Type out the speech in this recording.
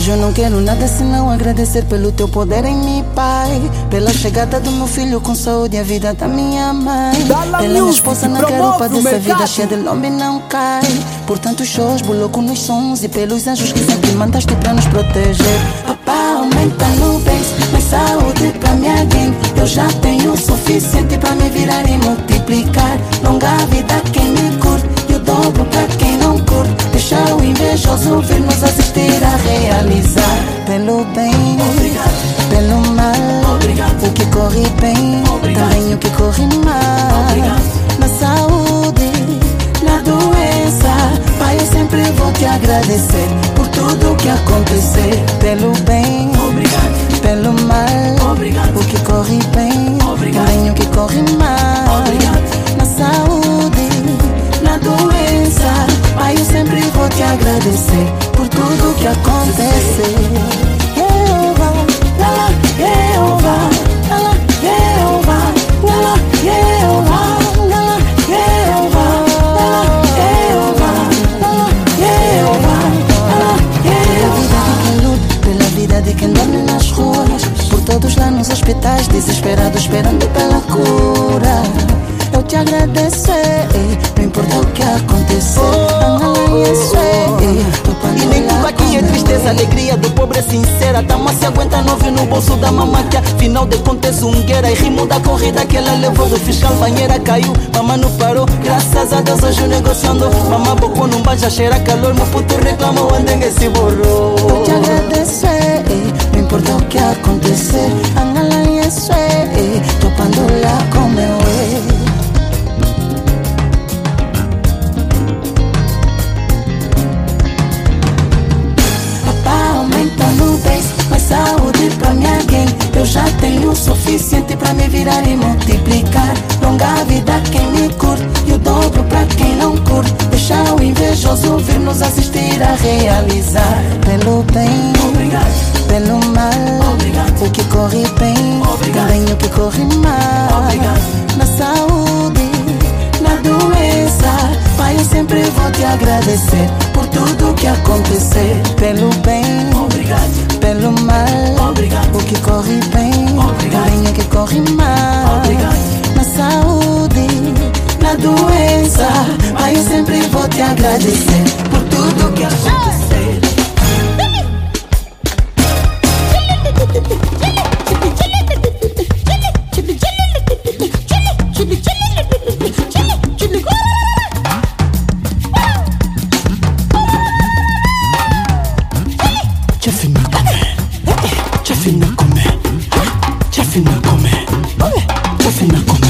Hoje eu não quero nada senão agradecer pelo teu poder em mim, Pai. Pela chegada do meu filho com saúde e a vida da minha mãe. Ela é minha esposa, não quero padecer, vida cheia de lombo e não cai. Por tantos shows, louco nos sons e pelos anjos que sempre mandaste pra nos proteger. Papá, aumenta nuvens, mais saúde pra minha gang. Eu já tenho o suficiente pra me virar e multiplicar. Longa vida quem me curte e o dobro pra quem não curte. Deixa o invejoso vir-nos assistir a realizar. Pelo bem, obrigado. Pelo mal, obrigado. O que corre bem, obrigado. Também o que corre mal, obrigado. Na saúde, na doença, Pai, eu sempre vou te agradecer por tudo que acontecer. Pelo bem, obrigado. Pelo mal, obrigado. O que corre bem, obrigado. Também o que corre mal, obrigado. Na saúde, na doença, Pai, eu sempre vou te agradecer por tudo que acontecer. Jeová, lá, Jeová, lá, Jeová, lá, Jeová, lá, Jeová, lá, Jeová, lá, Jeová, lá, Jeová. Pela vida de quem dorme nas ruas, por todos lá nos hospitais desesperados esperando pela cura. Eu te agradecer, não importa o que acontecer. E nem tudo aqui é tristeza, alegria do pobre é sincera. Tama se aguenta nove no bolso da mamã, que afinal de contas zungueira. E rimo da corrida que ela levou do fiscal, banheira caiu, mamã não parou. Graças a Deus hoje o negócio andou. Mamã bocou num bar, já cheira calor. Meu puto reclamou, andengue se borrou. Eu te agradecer, não importa o que acontecer. Angala e isso é, topando lá como eu é. Mais saúde pra minha gang. Eu já tenho o suficiente pra me virar e multiplicar. Longa vida quem me curte e o dobro pra quem não curte. Deixa o invejoso vir nos assistir a realizar. Pelo bem, obrigado. Pelo mal, obrigado. O que corre bem, obrigado. Também o que corre mal, obrigado. Na saúde, na doença, Pai, eu sempre vou te agradecer por tudo que acontecer. Pelo bem, obrigado. Pelo mal, obrigado. O que corre bem, obrigado. Também o que corre mal, obrigado. Na saúde, na doença, Pai, eu sempre vou te agradecer por tudo que acontecer. Fina come,